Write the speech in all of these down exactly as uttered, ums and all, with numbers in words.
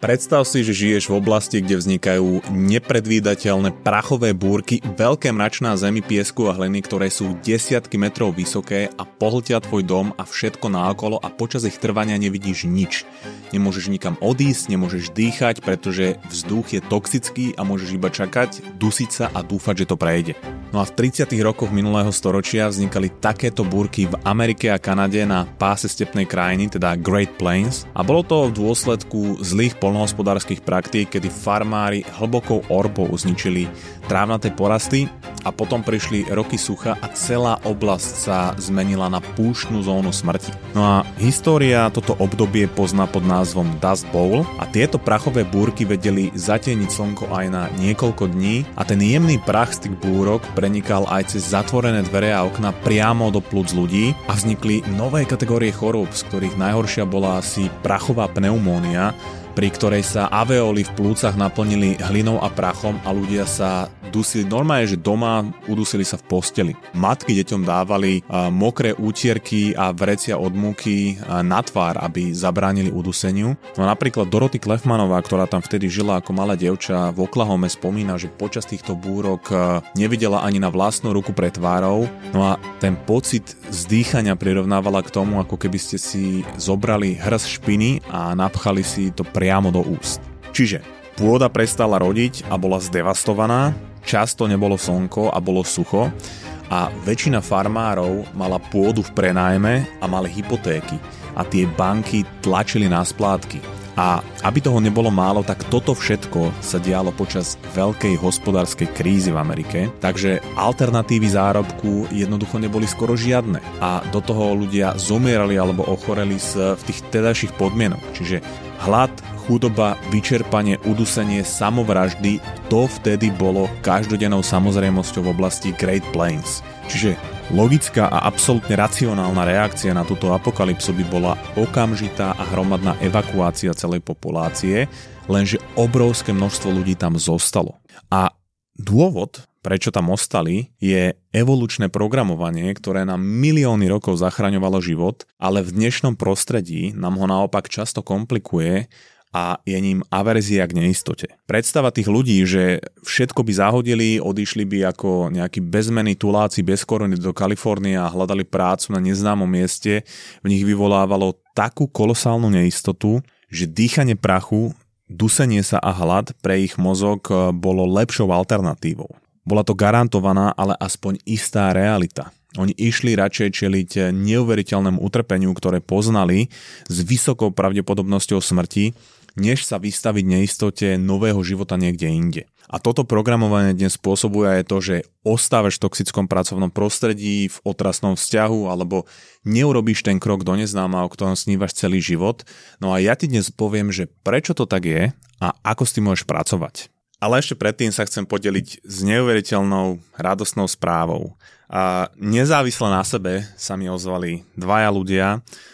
Predstav si, že žiješ v oblasti, kde vznikajú nepredvídateľné prachové búrky, veľké mračná zemi, piesku a hliny, ktoré sú desiatky metrov vysoké a pohltia tvoj dom a všetko naokolo a počas ich trvania nevidíš nič. Nemôžeš nikam odísť, nemôžeš dýchať, pretože vzduch je toxický a môžeš iba čakať, dusiť sa a dúfať, že to prejde. No a v tridsiatych rokoch minulého storočia vznikali takéto búrky v Amerike a Kanade na páse stepnej krajiny, teda Great Plains, a bolo to v dôsledku zlých poľnohospodárskych praktík, kedy farmári hlbokou orbou zničili trávnaté porasty a potom prišli roky sucha a celá oblasť sa zmenila na púštnu zónu smrti. No a história toto obdobie pozná pod názvom Dust Bowl a tieto prachové búrky vedeli zatieniť slnko aj na niekoľko dní a ten jemný prach z tých búrok prenikal aj cez zatvorené dvere a okna priamo do plúc ľudí a vznikli nové kategórie chorôb, z ktorých najhoršia bola asi prachová pneumónia, pri ktorej sa alveóly v plúcach naplnili hlinou a prachom a ľudia sa dusili normálne, že doma udusili sa v posteli. Matky deťom dávali uh, mokré útierky a vrecia od múky uh, na tvár, aby zabránili uduseniu. No napríklad Dorothy Klefmanová, ktorá tam vtedy žila ako malé dievča v Oklahome, spomína, že počas týchto búrok uh, nevidela ani na vlastnú ruku pred tvárou. No a ten pocit zdýchania prirovnávala k tomu, ako keby ste si zobrali hrst špiny a napchali si to priamo do úst. Čiže pôda prestala rodiť a bola zdevastovaná, často nebolo slnko a bolo sucho a väčšina farmárov mala pôdu v prenájme a mali hypotéky a tie banky tlačili na splátky. A aby toho nebolo málo, tak toto všetko sa dialo počas veľkej hospodárskej krízy v Amerike, takže alternatívy zárobku jednoducho neboli skoro žiadne a do toho ľudia zomierali alebo ochoreli v tých tedajších podmienok, čiže hlad, chudoba, vyčerpanie, udusenie, samovraždy, to vtedy bolo každodennou samozrejmosťou v oblasti Great Plains. Čiže logická a absolútne racionálna reakcia na túto apokalypsu by bola okamžitá a hromadná evakuácia celej populácie, lenže obrovské množstvo ľudí tam zostalo. A dôvod, prečo tam ostali, je evolučné programovanie, ktoré nám milióny rokov zachraňovalo život, ale v dnešnom prostredí nám ho naopak často komplikuje a je ním averzia k neistote. Predstava tých ľudí, že všetko by zahodili, odišli by ako nejakí bezmenní tuláci bez koruny do Kalifornie a hľadali prácu na neznámom mieste, v nich vyvolávalo takú kolosálnu neistotu, že dýchanie prachu, dusenie sa a hlad pre ich mozog bolo lepšou alternatívou. Bola to garantovaná, ale aspoň istá realita. Oni išli radšej čeliť neuveriteľnému utrpeniu, ktoré poznali s vysokou pravdepodobnosťou smrti, než sa vystaviť neistote nového života niekde inde. A toto programovanie dnes spôsobuje aj to, že ostávaš v toxickom pracovnom prostredí, v otrasnom vzťahu, alebo neurobíš ten krok do neznáma, o ktorom snívaš celý život. No a ja ti dnes poviem, že prečo to tak je a ako s tým môžeš pracovať. Ale ešte predtým sa chcem podeliť s neuveriteľnou radostnou správou. A nezávisle na sebe sa mi ozvali dvaja ľudia.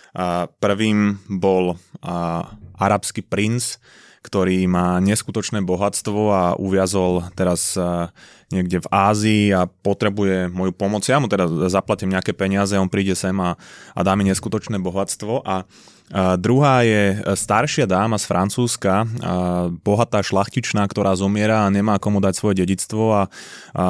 A prvým bol a, arabský princ, ktorý má neskutočné bohatstvo a uviazol teraz a, niekde v Ázii a potrebuje moju pomoc. Ja mu teda zaplatím nejaké peniaze, on príde sem a, a dá mi neskutočné bohatstvo. A A druhá je staršia dáma z Francúzska, bohatá šlachtičná, ktorá zomiera a nemá komu dať svoje dedičstvo a, a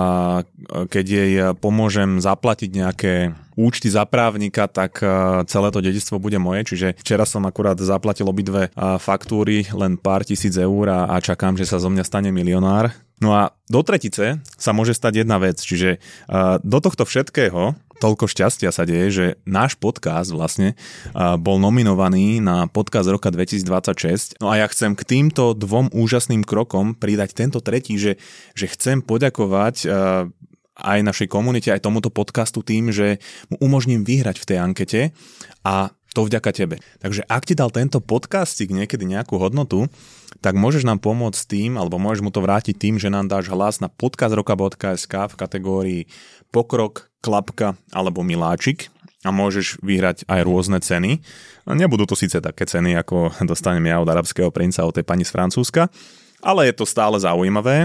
keď jej pomôžem zaplatiť nejaké účty za právnika, tak celé to dedičstvo bude moje. Čiže včera som akurát zaplatil obidve faktúry, len pár tisíc eur a, a čakám, že sa zo mňa stane milionár. No a do tretice sa môže stať jedna vec, čiže do tohto všetkého toľko šťastia sa deje, že náš podcast vlastne bol nominovaný na podcast roka dvetisícdvadsaťšesť. No a ja chcem k týmto dvom úžasným krokom pridať tento tretí, že, že chcem poďakovať aj našej komunite, aj tomuto podcastu tým, že mu umožním vyhrať v tej ankete a to vďaka tebe. Takže ak ti dal tento podcastik niekedy nejakú hodnotu, tak môžeš nám pomôcť tým, alebo môžeš mu to vrátiť tým, že nám dáš hlas na podcast roka bodka es ká v kategórii pokrok, klapka alebo miláčik a môžeš vyhrať aj rôzne ceny. Nebudú to síce také ceny, ako dostanem ja od arabského princa, od tej pani z Francúzska, ale je to stále zaujímavé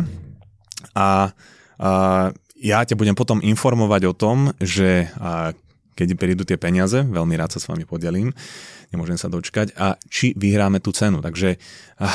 a, a ja ťa budem potom informovať o tom, že a, keď prídu tie peniaze, veľmi rád sa s vami podelím, nemôžem sa dočkať, a či vyhráme tú cenu. Takže ah,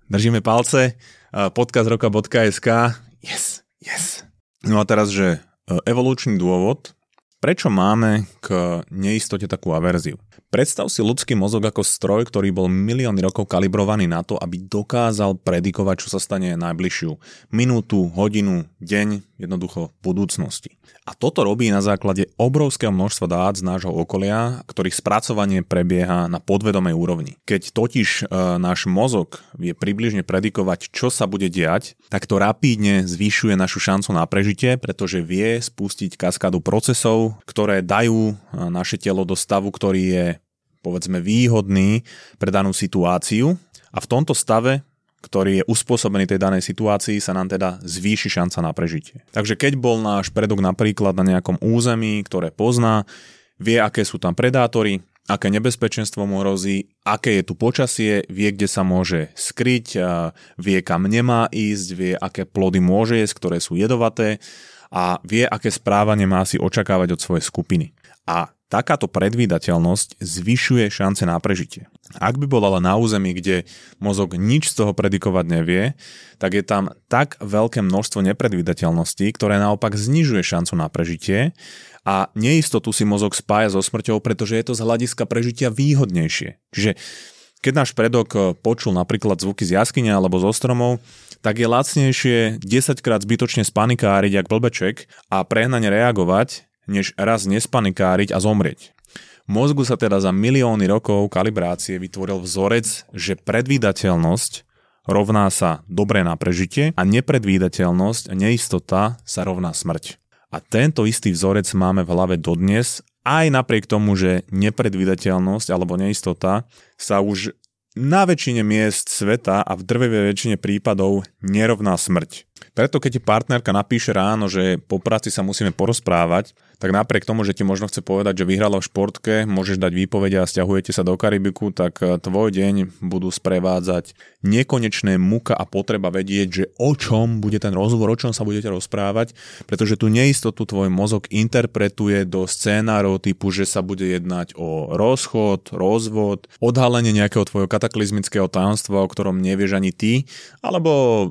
Držíme palce. Podcast roka bodka es ká. Yes, yes. No a teraz, že evolučný dôvod, prečo máme k neistote takú averziu? Predstav si ľudský mozog ako stroj, ktorý bol milióny rokov kalibrovaný na to, aby dokázal predikovať, čo sa stane najbližšiu minútu, hodinu, deň, jednoducho v budúcnosti. A toto robí na základe obrovského množstva dát z nášho okolia, ktorých spracovanie prebieha na podvedomej úrovni. Keď totiž e, náš mozog vie približne predikovať, čo sa bude diať, tak to rapídne zvyšuje našu šancu na prežitie, pretože vie spustiť kaskádu procesov, ktoré dajú naše telo do stavu, ktorý je, povedzme, výhodný pre danú situáciu, a v tomto stave, ktorý je uspôsobený tej danej situácii, sa nám teda zvýši šanca na prežitie. Takže keď bol náš predok napríklad na nejakom území, ktoré pozná, vie, aké sú tam predátory, aké nebezpečenstvo mu hrozí, aké je tu počasie, vie, kde sa môže skryť, vie, kam nemá ísť, vie, aké plody môže jesť, ktoré sú jedovaté, a vie, aké správanie má si očakávať od svojej skupiny. A takáto predvídateľnosť zvyšuje šance na prežitie. Ak by bol ale na území, kde mozog nič z toho predikovať nevie, tak je tam tak veľké množstvo nepredvídateľností, ktoré naopak znižuje šancu na prežitie, a neistotu si mozog spája so smrťou, pretože je to z hľadiska prežitia výhodnejšie. Čiže keď náš predok počul napríklad zvuky z jaskyne alebo zo stromov, tak je lacnejšie desaťkrát zbytočne spanikáriť jak blbeček a prehnane reagovať, než raz nespanikáriť a zomrieť. Mozgu sa teda za milióny rokov kalibrácie vytvoril vzorec, že predvídateľnosť rovná sa dobré na prežitie a nepredvídateľnosť a neistota sa rovná smrť. A tento istý vzorec máme v hlave dodnes, aj napriek tomu, že nepredvídateľnosť alebo neistota sa už na väčšine miest sveta a v drvivej väčšine prípadov nerovná smrť. Preto keď ti partnerka napíše ráno, že po práci sa musíme porozprávať, tak napriek tomu, že ti možno chce povedať, že vyhrala v športke, môžeš dať výpovede a sťahujete sa do Karibiku, tak tvoj deň budú sprevádzať nekonečné muka a potreba vedieť, že o čom bude ten rozhovor, o čom sa budete rozprávať, pretože tú neistotu tvoj mozog interpretuje do scénárov typu, že sa bude jednať o rozchod, rozvod, odhalenie nejakého tvojho kataklizmického tajomstva, o ktorom nevieš ani ty, alebo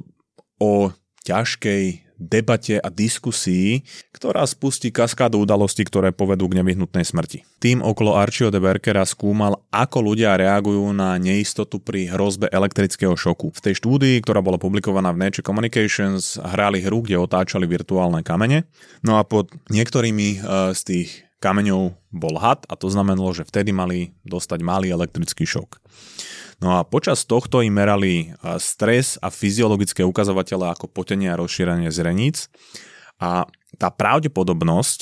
o ťažkej debate a diskusii, ktorá spustí kaskádu udalostí, ktoré povedú k nevyhnutnej smrti. Tým okolo Archieho de Berkera skúmal, ako ľudia reagujú na neistotu pri hrozbe elektrického šoku. V tej štúdii, ktorá bola publikovaná v Nature Communications, hrali hru, kde otáčali virtuálne kamene. No a pod niektorými z tých kameňov bol had, a to znamenalo, že vtedy mali dostať malý elektrický šok. No a počas tohto im merali stres a fyziologické ukazovatele ako potenie a rozšírenie zreníc, a tá pravdepodobnosť,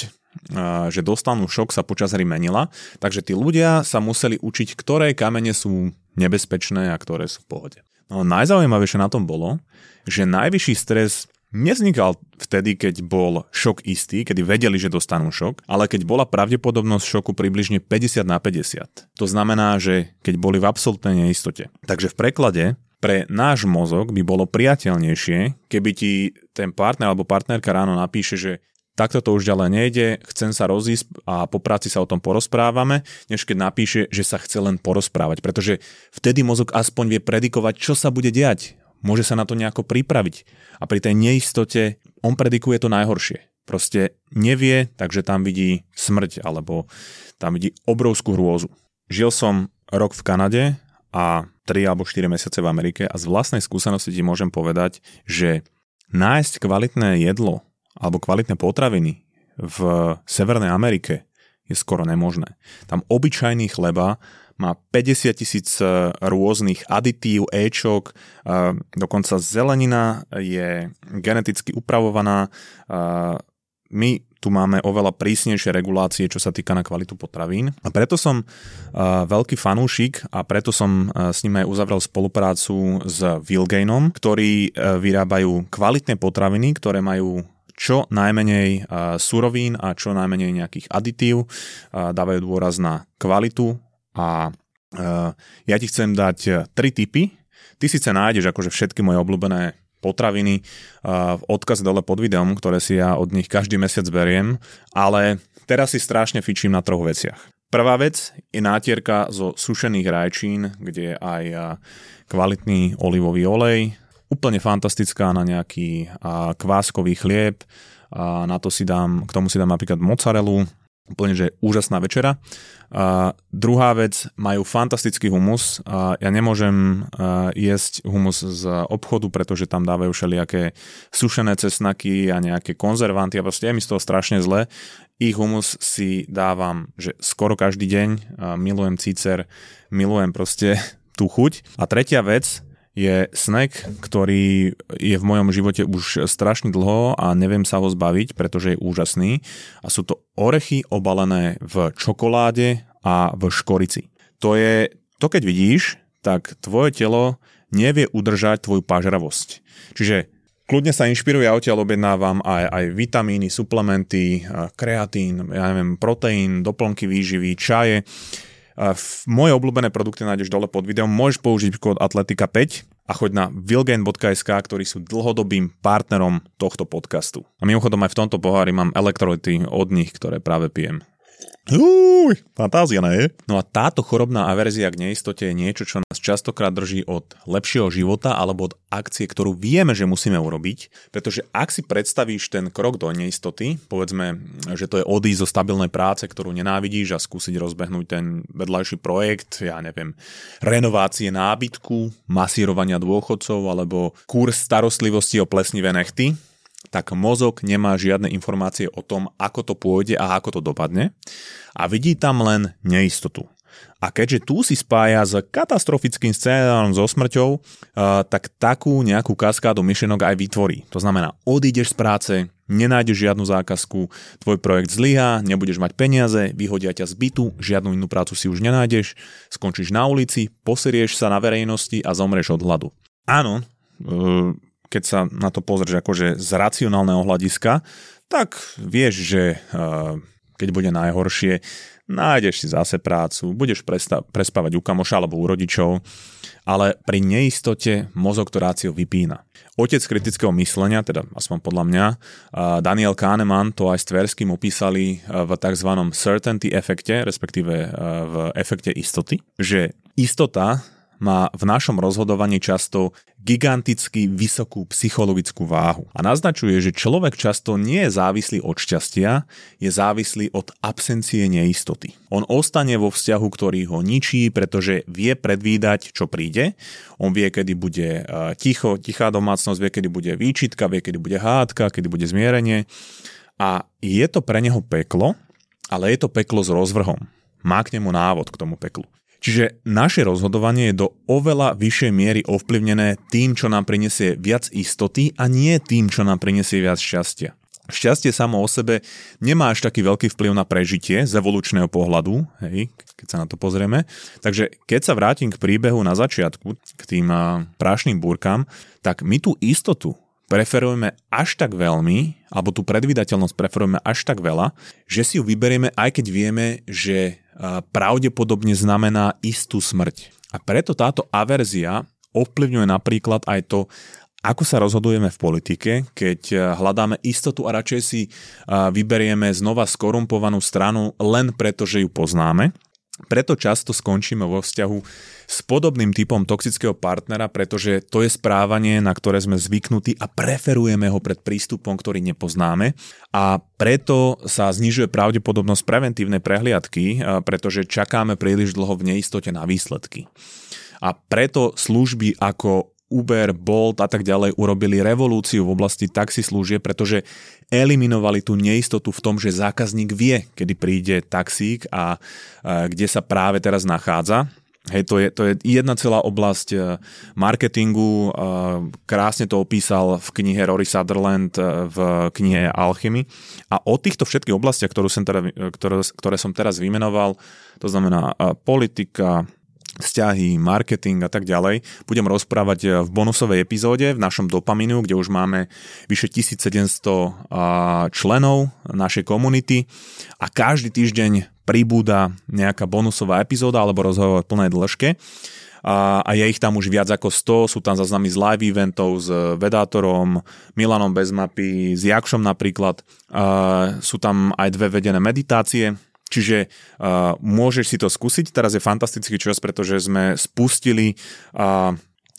že dostanú šok, sa počas hry menila, takže tí ľudia sa museli učiť, ktoré kamene sú nebezpečné a ktoré sú v pohode. No najzaujímavejšie na tom bolo, že najvyšší stres nevznikal vtedy, keď bol šok istý, kedy vedeli, že dostanú šok, ale keď bola pravdepodobnosť šoku približne päťdesiat na päťdesiat. To znamená, že keď boli v absolútnej neistote. Takže v preklade pre náš mozog by bolo priateľnejšie, keby ti ten partner alebo partnerka ráno napíše, že takto to už ďalej nejde, chcem sa rozísť a po práci sa o tom porozprávame, než keď napíše, že sa chce len porozprávať, pretože vtedy mozog aspoň vie predikovať, čo sa bude diať. Môže sa na to nejako pripraviť. A pri tej neistote on predikuje to najhoršie. Proste nevie, takže tam vidí smrť alebo tam vidí obrovskú hrôzu. Žil som rok v Kanade a tri alebo štyri mesiace v Amerike a z vlastnej skúsenosti ti môžem povedať, že nájsť kvalitné jedlo alebo kvalitné potraviny v Severnej Amerike je skoro nemožné. Tam obyčajný chleba má päťdesiat tisíc rôznych aditív, éčok, dokonca zelenina je geneticky upravovaná. My tu máme oveľa prísnejšie regulácie, čo sa týka na kvalitu potravín. A preto som veľký fanúšik a preto som s ním aj uzavrel spoluprácu s Vilgainom, ktorí vyrábajú kvalitné potraviny, ktoré majú čo najmenej surovín a čo najmenej nejakých aditív. Dávajú dôraz na kvalitu. A uh, ja ti chcem dať tri tipy. Ty síce nájdeš akože všetky moje obľúbené potraviny uh, v odkaze dole pod videom, ktoré si ja od nich každý mesiac beriem, ale teraz si strašne fičím na troch veciach. Prvá vec je nátierka zo sušených rajčín, kde je aj kvalitný olivový olej, úplne fantastická na nejaký kváskový chlieb, a na to si dám, k tomu si dám napríklad mozzarellu, úplne, že úžasná večera. A druhá vec, majú fantastický humus. A ja nemôžem jesť humus z obchodu, pretože tam dávajú všelijaké sušené cesnaky a nejaké konzervanty a proste je mi z toho strašne zle. Ich humus si dávam, že skoro každý deň. A milujem cícer, milujem proste tú chuť. A tretia vec je snack, ktorý je v mojom živote už strašne dlho a neviem sa ho zbaviť, pretože je úžasný. A sú to orechy obalené v čokoláde a v škorici. To je, to keď vidíš, tak tvoje telo nevie udržať tvoju pažravosť. Čiže kľudne sa inšpiruj, ja odtiaľ objednávam aj, aj vitamíny, suplementy, kreatín, ja neviem, proteín, doplnky výživy, čaje. Moje obľúbené produkty nájdeš dole pod videom, môžeš použiť kód atletika päť a choď na vilgain bodka es ká, ktorí sú dlhodobým partnerom tohto podcastu. A mimochodom aj v tomto pohári mám elektrolyty od nich, ktoré práve pijem. Uj, fantázia, ne? No a táto chorobná averzia k neistote je niečo, čo nás častokrát drží od lepšieho života alebo od akcie, ktorú vieme, že musíme urobiť, pretože ak si predstavíš ten krok do neistoty, povedzme, že to je odísť zo stabilnej práce, ktorú nenávidíš a skúsiť rozbehnúť ten vedľajší projekt, ja neviem, renovácie nábytku, masírovania dôchodcov alebo kurz starostlivosti o plesnivé nechty, tak mozog nemá žiadne informácie o tom, ako to pôjde a ako to dopadne a vidí tam len neistotu. A keďže tu si spája s katastrofickým scénárom so smrťou, uh, tak takú nejakú kaskádu myšlienok aj vytvorí. To znamená, odídeš z práce, nenájdeš žiadnu zákazku, tvoj projekt zlyhá, nebudeš mať peniaze, vyhodia ťa z bytu, žiadnu inú prácu si už nenájdeš, skončíš na ulici, poserieš sa na verejnosti a zomreš od hladu. Áno, uh, keď sa na to pozrieš akože z racionálneho hľadiska, tak vieš, že uh, keď bude najhoršie, nájdeš si zase prácu, budeš presta- prespávať u kamoša alebo u rodičov, ale pri neistote mozog to rácio vypína. Otec kritického myslenia, teda aspoň podľa mňa, uh, Daniel Kahneman to aj s Tverským opísali uh, v tzv. Certainty efekte, respektíve uh, v efekte istoty, že istota má v našom rozhodovaní často giganticky vysokú psychologickú váhu. A naznačuje, že človek často nie je závislý od šťastia, je závislý od absencie neistoty. On ostane vo vzťahu, ktorý ho ničí, pretože vie predvídať, čo príde. On vie, kedy bude ticho, tichá domácnosť, vie, kedy bude výčitka, vie, kedy bude hádka, kedy bude zmierenie. A je to pre neho peklo, ale je to peklo s rozvrhom. Má k nemu návod k tomu peklu. Čiže naše rozhodovanie je do oveľa vyššej miery ovplyvnené tým, čo nám prinesie viac istoty a nie tým, čo nám prinesie viac šťastia. Šťastie samo o sebe nemá až taký veľký vplyv na prežitie z evolučného pohľadu, hej, keď sa na to pozrieme. Takže keď sa vrátim k príbehu na začiatku, k tým prášným búrkam, tak my tú istotu preferujeme až tak veľmi, alebo tú predvídateľnosť preferujeme až tak veľa, že si ju vyberieme, aj keď vieme, že pravdepodobne znamená istú smrť. A preto táto averzia ovplyvňuje napríklad aj to, ako sa rozhodujeme v politike, keď hľadáme istotu a radšej si vyberieme znova skorumpovanú stranu len preto, že ju poznáme. Preto často skončíme vo vzťahu s podobným typom toxického partnera, pretože to je správanie, na ktoré sme zvyknutí a preferujeme ho pred prístupom, ktorý nepoznáme. A preto sa znižuje pravdepodobnosť preventívnej prehliadky, pretože čakáme príliš dlho v neistote na výsledky. A preto služby ako Uber, Bolt a tak ďalej urobili revolúciu v oblasti taxislúžieb, pretože eliminovali tú neistotu v tom, že zákazník vie, kedy príde taxík a, a kde sa práve teraz nachádza. Hej, to je, to je jedna celá oblasť marketingu, krásne to opísal v knihe Rory Sutherland v knihe Alchemy. A o týchto všetkých oblastiach, ktorú som teda, ktoré, ktoré som teraz vymenoval, to znamená politika, vzťahy, marketing a tak ďalej, budem rozprávať v bonusovej epizóde v našom Dopaminu, kde už máme vyše tisícsedemsto členov našej komunity a každý týždeň pribúda nejaká bonusová epizóda alebo rozhovor v plnej dĺžke. A je ich tam už viac ako sto, sú tam záznamy z live eventov s Vedátorom, Milanom bez mapy, s Jakšom napríklad. Sú tam aj dve vedené meditácie, Čiže uh, môžeš si to skúsiť, teraz je fantastický čas, pretože sme spustili uh,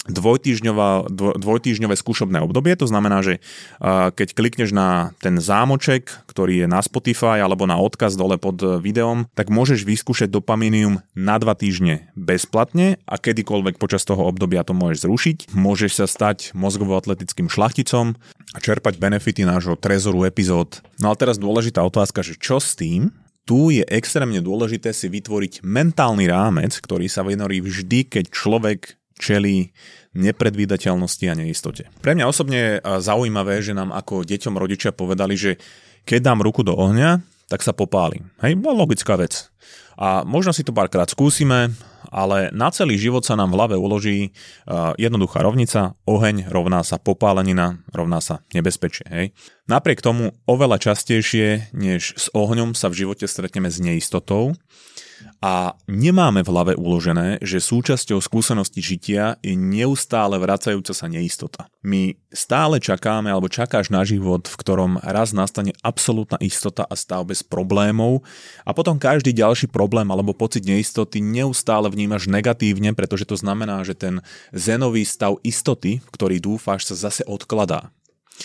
dvojtýždňové skúšobné obdobie, to znamená, že keď klikneš na ten zámoček, ktorý je na Spotify alebo na odkaz dole pod videom, tak môžeš vyskúšať Dopaminium na dva týždne bezplatne a kedykoľvek počas toho obdobia to môžeš zrušiť. Môžeš sa stať mozgovo-atletickým šlachticom a čerpať benefity nášho trezoru epizód. No a teraz dôležitá otázka, že čo s tým? Tu je extrémne dôležité si vytvoriť mentálny rámec, ktorý sa vynorí vždy, keď človek čelí nepredvídateľnosti a neistote. Pre mňa osobne je zaujímavé, že nám ako deťom rodičia povedali, že keď dám ruku do ohňa, tak sa popálim. Hej, logická vec. A možno si to párkrát skúsime, ale na celý život sa nám v hlave uloží jednoduchá rovnica, oheň rovná sa popálenina, rovná sa nebezpečie. Hej. Napriek tomu oveľa častejšie, než s ohňom sa v živote stretneme s neistotou, a nemáme v hlave uložené, že súčasťou skúsenosti žitia je neustále vracajúca sa neistota. My stále čakáme, alebo čakáš na život, v ktorom raz nastane absolútna istota a stav bez problémov a potom každý ďalší problém alebo pocit neistoty neustále vnímaš negatívne, pretože to znamená, že ten zenový stav istoty, v ktorý dúfáš, sa zase odkladá.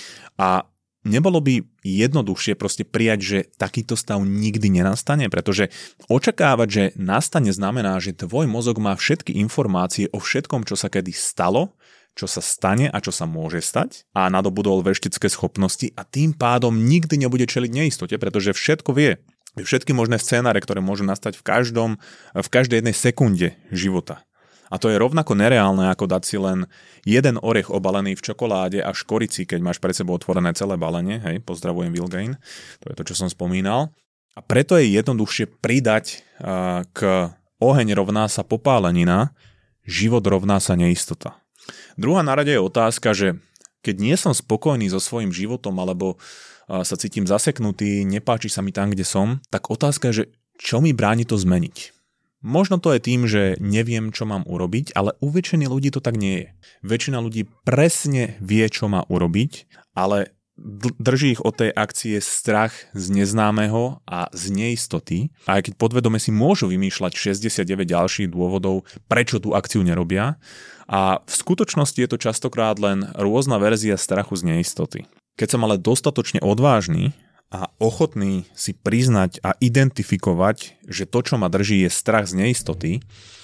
A nebolo by jednoduchšie proste prijať, že takýto stav nikdy nenastane, pretože očakávať, že nastane, znamená, že tvoj mozog má všetky informácie o všetkom, čo sa kedy stalo, čo sa stane a čo sa môže stať a nadobudol veštické schopnosti a tým pádom nikdy nebude čeliť neistote, pretože všetko vie. Všetky možné scénáre, ktoré môžu nastať v každom, v každej jednej sekunde života. A to je rovnako nereálne, ako dať si len jeden orech obalený v čokoláde a škorici, keď máš pred sebou otvorené celé balenie. Hej, pozdravujem Wilgain, to je to, čo som spomínal. A preto je jednoduchšie pridať uh, k oheň rovná sa popálenina, život rovná sa neistota. Druhá na rade je otázka, že keď nie som spokojný so svojím životom, alebo uh, sa cítim zaseknutý, nepáči sa mi tam, kde som, tak otázka je, že čo mi bráni to zmeniť? Možno to je tým, že neviem, čo mám urobiť, ale u väčšiny ľudí to tak nie je. Väčšina ľudí presne vie, čo má urobiť, ale drží ich od tej akcie strach z neznámeho a z neistoty. A aj keď podvedome si môžu vymýšľať šesťdesiatdeväť ďalších dôvodov, prečo tú akciu nerobia. A v skutočnosti je to častokrát len rôzna verzia strachu z neistoty. Keď som ale dostatočne odvážny a ochotný si priznať a identifikovať, že to, čo ma drží, je strach z neistoty,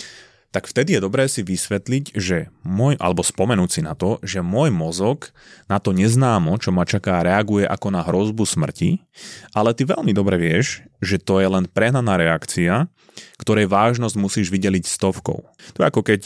tak vtedy je dobré si vysvetliť, že môj, alebo spomenúť si na to, že môj mozog na to neznámo, čo ma čaká, reaguje ako na hrozbu smrti, ale ty veľmi dobre vieš, že to je len prehnaná reakcia, ktorej vážnosť musíš vydeliť stovkou. To je ako keď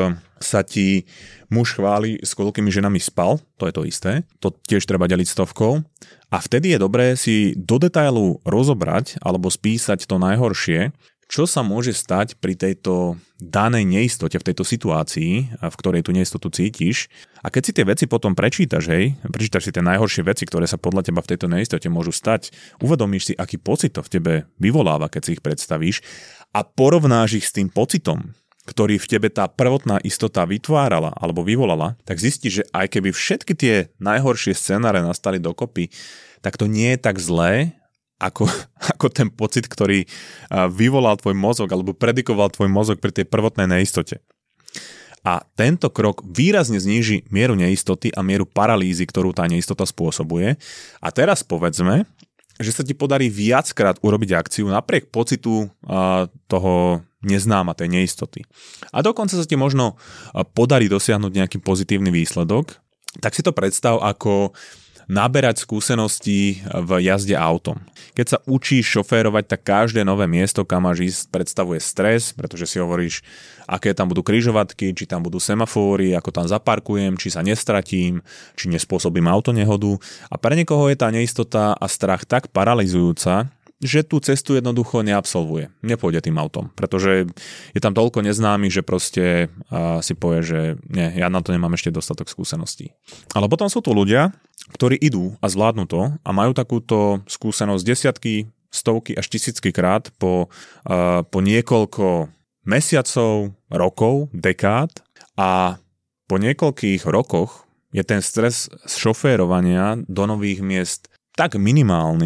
sa ti muž chváli, s koľkými ženami spal, to je to isté, to tiež treba deliť stovkou. A vtedy je dobré si do detailu rozobrať alebo spísať to najhoršie, čo sa môže stať pri tejto danej neistote, v tejto situácii, v ktorej tú neistotu cítiš. A keď si tie veci potom prečítaš, hej, prečítaš si tie najhoršie veci, ktoré sa podľa teba v tejto neistote môžu stať, uvedomíš si, aký pocit to v tebe vyvoláva, keď si ich predstavíš a porovnáš ich s tým pocitom, ktorý v tebe tá prvotná istota vytvárala alebo vyvolala, tak zistíš, že aj keby všetky tie najhoršie scenáre nastali dokopy, tak to nie je tak zlé, Ako, ako ten pocit, ktorý vyvolal tvoj mozog alebo predikoval tvoj mozog pri tej prvotnej neistote. A tento krok výrazne zníži mieru neistoty a mieru paralýzy, ktorú tá neistota spôsobuje. A teraz povedzme, že sa ti podarí viackrát urobiť akciu napriek pocitu toho neznáma, tej neistoty. A dokonca sa ti možno podarí dosiahnuť nejaký pozitívny výsledok, tak si to predstav ako naberať skúsenosti v jazde autom. Keď sa učíš šoférovať, tak každé nové miesto, kam máš ísť, predstavuje stres, pretože si hovoríš, aké tam budú križovatky, či tam budú semafóry, ako tam zaparkujem, či sa nestratím, či nespôsobím autonehodu. A pre niekoho je tá neistota a strach tak paralizujúca, že tú cestu jednoducho neabsolvuje, nepôjde tým autom, pretože je tam toľko neznámy, že proste uh, si povie, že nie, ja na to nemám ešte dostatok skúseností. Ale potom sú tu ľudia, ktorí idú a zvládnu to a majú takúto skúsenosť desiatky, stovky až tisícky krát po, uh, po niekoľko mesiacov, rokov, dekád a po niekoľkých rokoch je ten stres z šoférovania do nových miest tak minimálny,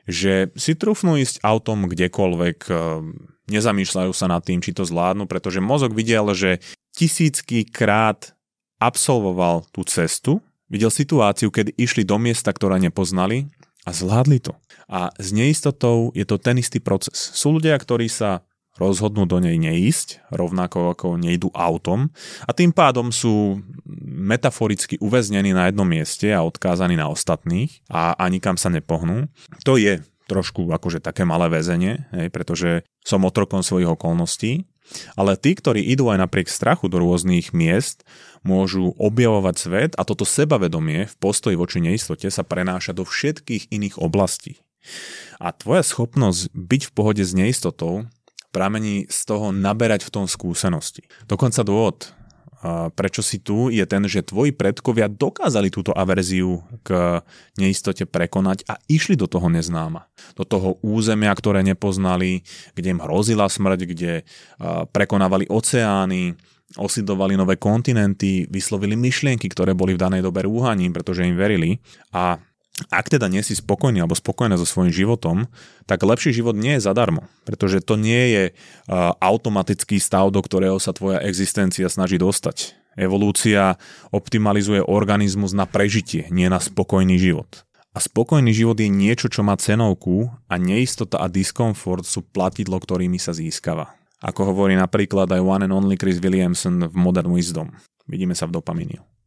že si trúfnú ísť autom kdekoľvek, nezamýšľajú sa nad tým, či to zvládnu, pretože mozog videl, že tisícky krát absolvoval tú cestu, videl situáciu, kedy išli do miesta, ktoré nepoznali a zvládli to. A s neistotou je to ten istý proces. Sú ľudia, ktorí sa rozhodnú do nej neísť, rovnako ako nejdú autom a tým pádom sú metaforicky uväznení na jednom mieste a odkázaní na ostatných a, a nikam sa nepohnú. To je trošku akože také malé väzenie, hej, pretože som otrokom svojich okolností, ale tí, ktorí idú aj napriek strachu do rôznych miest, môžu objavovať svet a toto sebavedomie v postoji voči neistote sa prenáša do všetkých iných oblastí. A tvoja schopnosť byť v pohode s neistotou pramení z toho naberať v tom skúsenosti. Dokonca dôvod, prečo si tu, je ten, že tvoji predkovia dokázali túto averziu k neistote prekonať a išli do toho neznáma. Do toho územia, ktoré nepoznali, kde im hrozila smrť, kde prekonávali oceány, osídlovali nové kontinenty, vyslovili myšlienky, ktoré boli v danej dobe rúhaním, pretože im verili. A ak teda nie si spokojný alebo spokojná so svojím životom, tak lepší život nie je zadarmo, pretože to nie je uh, automatický stav, do ktorého sa tvoja existencia snaží dostať. Evolúcia optimalizuje organizmus na prežitie, nie na spokojný život. A spokojný život je niečo, čo má cenovku a neistota a diskomfort sú platidlo, ktorými sa získava. Ako hovorí napríklad aj one and only Chris Williamson v Modern Wisdom. Vidíme sa v dopamíniu.